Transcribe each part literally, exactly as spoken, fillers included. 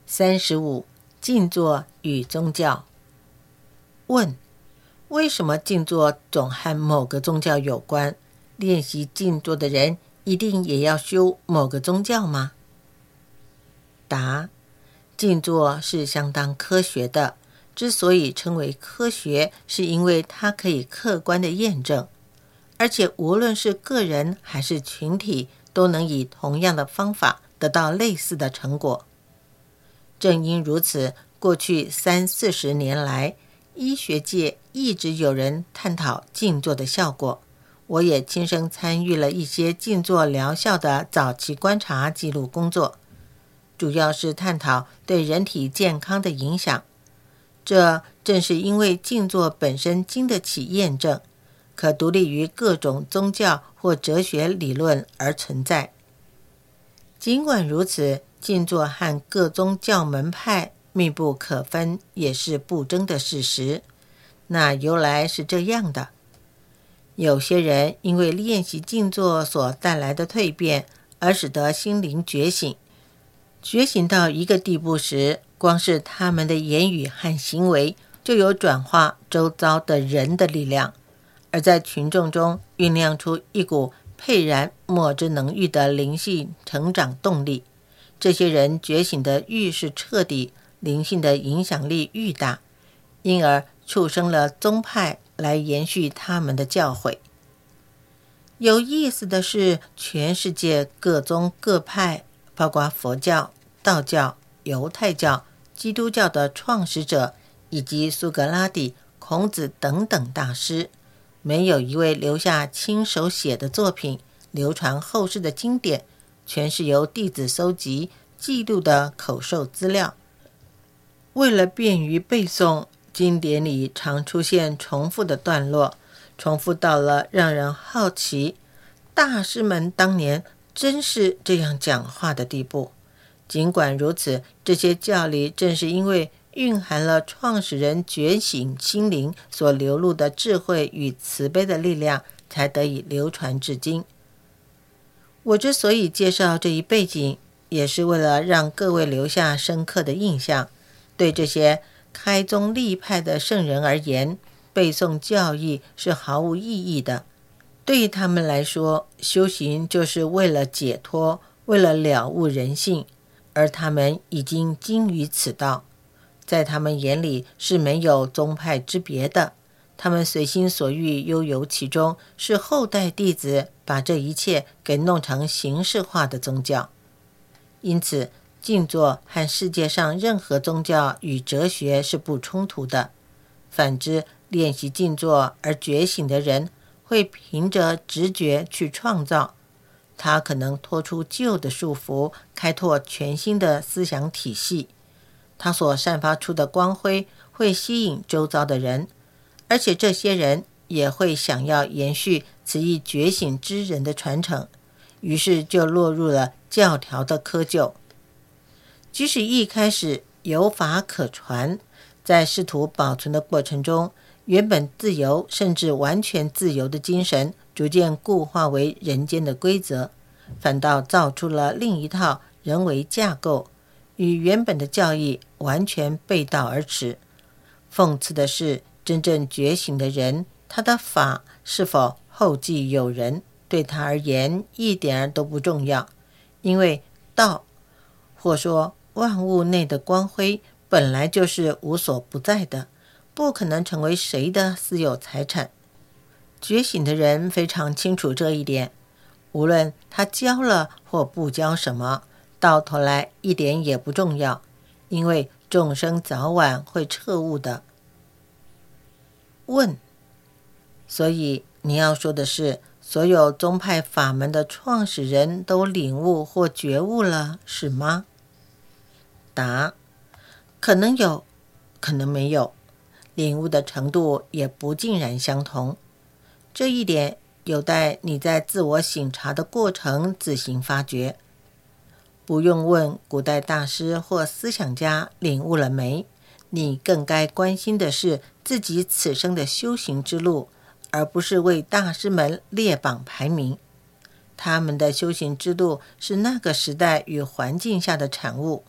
三十五，静坐与宗教。问：为什么静坐总和某个宗教有关？练习静坐的人一定也要修某个宗教吗？答：静坐是相当科学的，之所以称为科学，是因为它可以客观的验证，而且无论是个人还是群体，都能以同样的方法得到类似的成果。正因如此，过去三四十年来，医学界一直有人探讨静坐的效果。我也亲身参与了一些静坐疗效的早期观察记录工作，主要是探讨对人体健康的影响。这正是因为静坐本身经得起验证，可独立于各种宗教或哲学理论而存在。尽管如此，静坐和各宗教门派密不可分，也是不争的事实。那由来是这样的：有些人因为练习静坐所带来的蜕变，而使得心灵觉醒。觉醒到一个地步时，光是他们的言语和行为就有转化周遭的人的力量，而在群众中酝酿出一股沛然莫之能御的灵性成长动力。这些人觉醒的愈是彻底，灵性的影响力愈大，因而促生了宗派来延续他们的教诲。有意思的是，全世界各宗各派，包括佛教、道教、犹太教、基督教的创始者，以及苏格拉底、孔子等等大师，没有一位留下亲手写的作品，流传后世的经典，全是由弟子搜集记录的口授资料。为了便于背诵，经典里常出现重复的段落，重复到了让人好奇，大师们当年真是这样讲话的地步。尽管如此，这些教理正是因为蕴含了创始人觉醒心灵所流露的智慧与慈悲的力量，才得以流传至今。我之所以介绍这一背景，也是为了让各位留下深刻的印象。对这些开宗立派的圣人而言，背诵教义是毫无意义的。对于他们来说，修行就是为了解脱，为了了悟人性，而他们已经精于此道。在他们眼里是没有宗派之别的，他们随心所欲悠游其中，是后代弟子把这一切给弄成形式化的宗教。因此，静坐和世界上任何宗教与哲学是不冲突的。反之，练习静坐而觉醒的人会凭着直觉去创造，他可能脱出旧的束缚，开拓全新的思想体系。他所散发出的光辉会吸引周遭的人，而且这些人也会想要延续此一觉醒之人的传承，于是就落入了教条的窠臼。即使一开始有法可传，在试图保存的过程中，原本自由甚至完全自由的精神逐渐固化为人间的规则，反倒造出了另一套人为架构，与原本的教义完全背道而驰。讽刺的是，真正觉醒的人，他的法是否后继有人，对他而言一点都不重要，因为道，或说万物内的光辉，本来就是无所不在的，不可能成为谁的私有财产。觉醒的人非常清楚这一点，无论他教了或不教什么，到头来一点也不重要，因为众生早晚会彻悟的。问：所以你要说的是，所有宗派法门的创始人都领悟或觉悟了，是吗？答：可能有，可能没有，领悟的程度也不尽然相同。这一点有待你在自我省察的过程自行发掘。不用问古代大师或思想家领悟了没，你更该关心的是自己此生的修行之路，而不是为大师们列榜排名。他们的修行之路是那个时代与环境下的产物，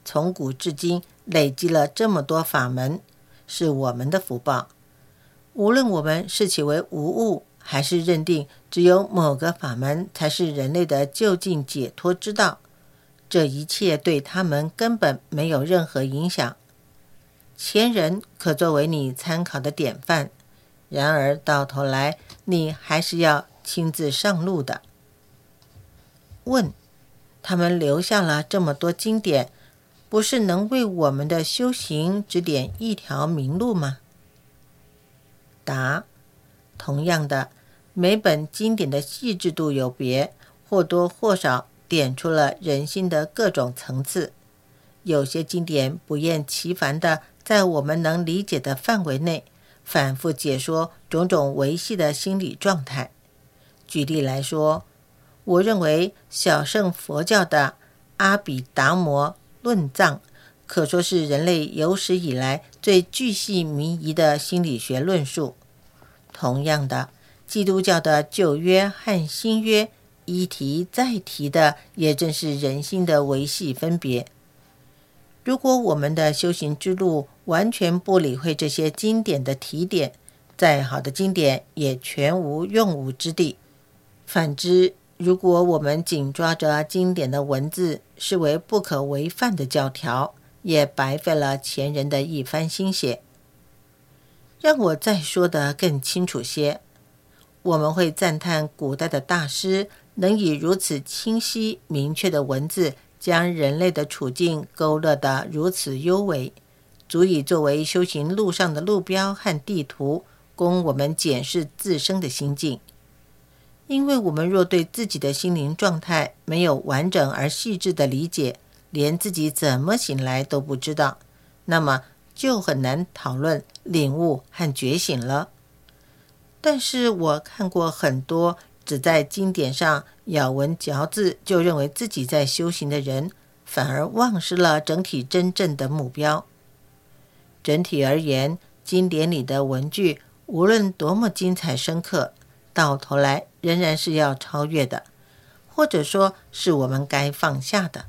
从古至今累积了这么多法门，是我们的福报。无论我们视其为无物，还是认定只有某个法门才是人类的究竟解脱之道，这一切对他们根本没有任何影响。前人可作为你参考的典范，然而到头来你还是要亲自上路的。问：他们留下了这么多经典，不是能为我们的修行指点一条明路吗？答：同样的，每本经典的细致度有别，或多或少点出了人心的各种层次。有些经典不厌其烦地在我们能理解的范围内反复解说种种维系的心理状态。举例来说，我认为小乘佛教的阿毗达摩论藏可说是人类有史以来最巨细靡遗的心理学论述。同样的，基督教的旧约和新约一提再提的也正是人心的维系分别。如果我们的修行之路完全不理会这些经典的提点，再好的经典也全无用武之地。反之，如果我们紧抓着经典的文字视为不可违犯的教条，也白费了前人的一番心血。让我再说得更清楚些，我们会赞叹古代的大师能以如此清晰明确的文字将人类的处境勾勒得如此优美，足以作为修行路上的路标和地图，供我们检视自身的心境。因为我们若对自己的心灵状态没有完整而细致的理解，连自己怎么醒来都不知道，那么就很难讨论领悟和觉醒了。但是我看过很多只在经典上咬文嚼字就认为自己在修行的人，反而忘失了整体真正的目标。整体而言，经典里的文句无论多么精彩深刻，到头来仍然是要超越的，或者说是我们该放下的。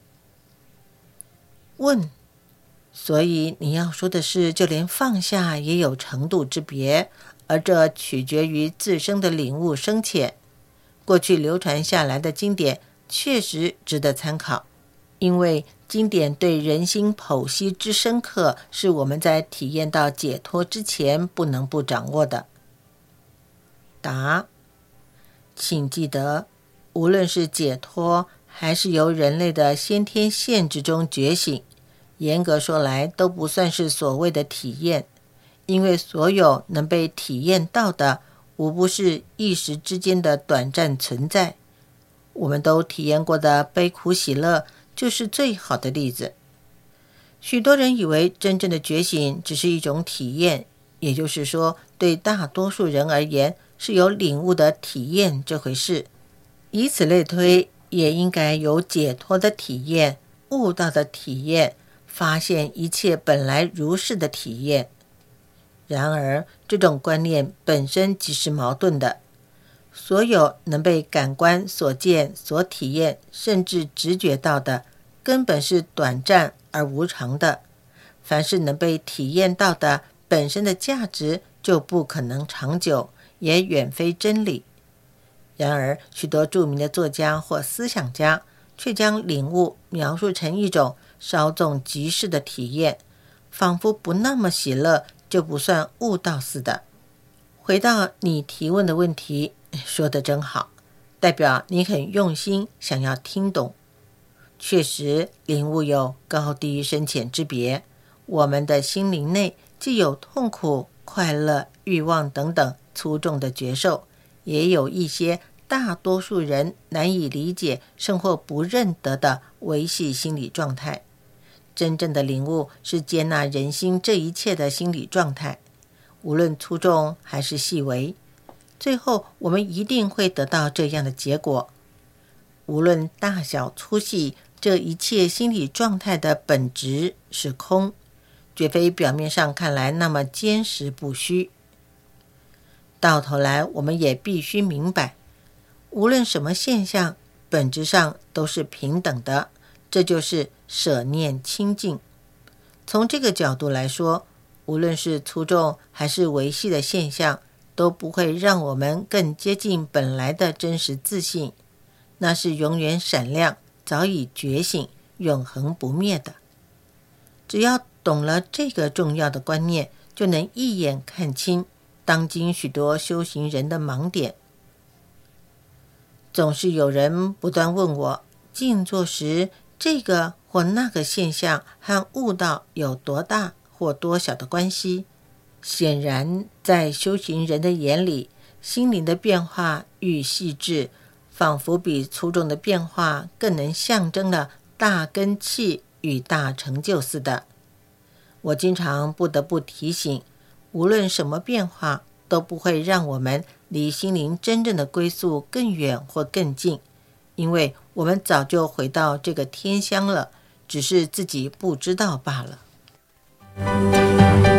问：所以你要说的是，就连放下也有程度之别，而这取决于自身的领悟深浅。过去流传下来的经典确实值得参考，因为经典对人心剖析之深刻，是我们在体验到解脱之前不能不掌握的。答：请记得，无论是解脱还是由人类的先天限制中觉醒，严格说来都不算是所谓的体验，因为所有能被体验到的无不是一时之间的短暂存在。我们都体验过的悲苦喜乐就是最好的例子。许多人以为真正的觉醒只是一种体验，也就是说，对大多数人而言是有领悟的体验这回事。以此类推，也应该有解脱的体验、悟道的体验、发现一切本来如是的体验。然而，这种观念本身即是矛盾的。所有能被感官所见、所体验，甚至直觉到的，根本是短暂而无常的。凡是能被体验到的，本身的价值就不可能长久，也远非真理。然而，许多著名的作家或思想家却将领悟描述成一种稍纵即逝的体验，仿佛不那么喜乐就不算悟道似的。回到你提问的问题，说得真好，代表你很用心想要听懂。确实，领悟有高低深浅之别，我们的心灵内既有痛苦、快乐、欲望等等粗重的觉受，也有一些大多数人难以理解甚或不认得的维系心理状态。真正的领悟是接纳人心这一切的心理状态，无论粗重还是细微，最后我们一定会得到这样的结果。无论大小粗细，这一切心理状态的本质是空，绝非表面上看来那么坚实不虚。到头来，我们也必须明白，无论什么现象，本质上都是平等的， 这就是舍念清净。从这个角度来说，无论是粗重还是维系的现象，都不会让我们更接近本来的真实自信，那是永远闪亮，早已觉醒，永恒不灭的。只要懂了这个重要的观念，就能一眼看清当今许多修行人的盲点。总是有人不断问我，静坐时这个或那个现象和悟道有多大或多小的关系？显然，在修行人的眼里，心灵的变化愈细致，仿佛比粗重的变化更能象征了大根器与大成就似的。我经常不得不提醒，无论什么变化，都不会让我们离心灵真正的归宿更远或更近，因为我们早就回到这个天乡了，只是自己不知道罢了。